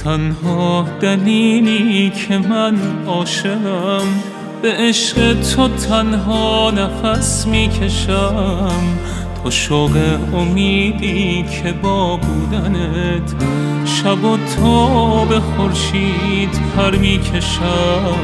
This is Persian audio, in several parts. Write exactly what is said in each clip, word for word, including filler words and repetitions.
تنها دلیلی که من عاشقم، به عشق تو تنها نفس میکشم. تو شوق امیدی که با بودنت شب و تا به خورشید پر میکشم.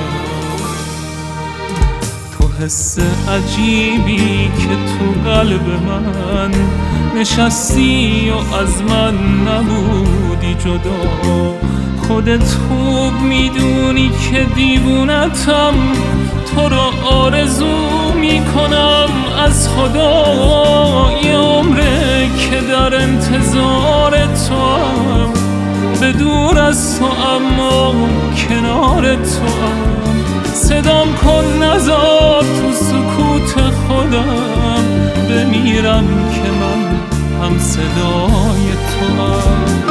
تو حس عجیبی که تو قلب من نشستی و از من نبودی جدا. خودت خوب میدونی که دیوونتم، تو رو آرزو میکنم از خدا. یه عمره که در انتظار تو هم، به دور از تو اما کنار تو هم. صدام کن نذار تو سکوت خودم بمیرم که من هم صدای تو هم.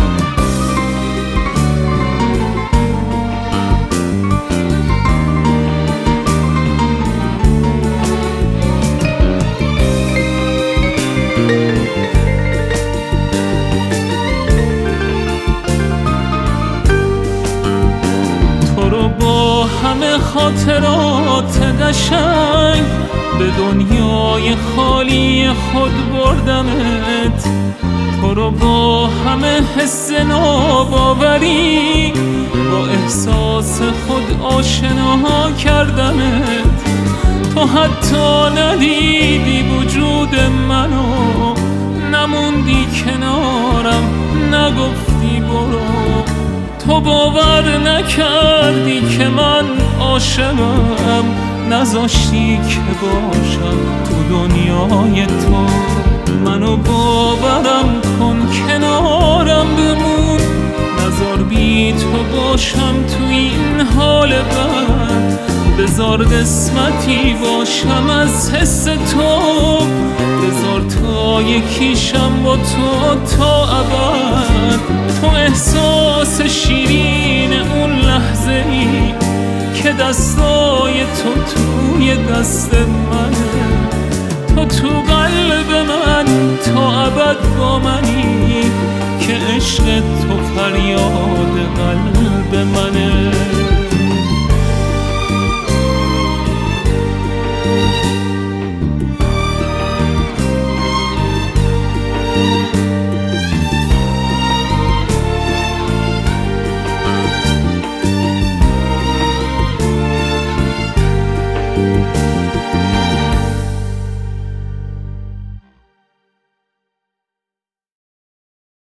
همه خاطرات قشنگ به دنیای خالی خود بردمت. تو رو با همه حس ناباوری با احساس خود آشنا کردمت. تو حتی ندیدی وجود منو، نموندی کنارم نگفتی برو. تو باور نکردی که من عاشقم، نذاشتی که باشم تو دنیای تو. منو باورم کن کنارم بمون، نذار بی تو باشم تو این حال بد. بذار قسمتی باشم از حس تو، بذار تا یکیشم با تو تا ابد. تو احساس شیرین اون لحظه ای که دستای تو توی دست منه. تو تو قلب من تا ابد با منی،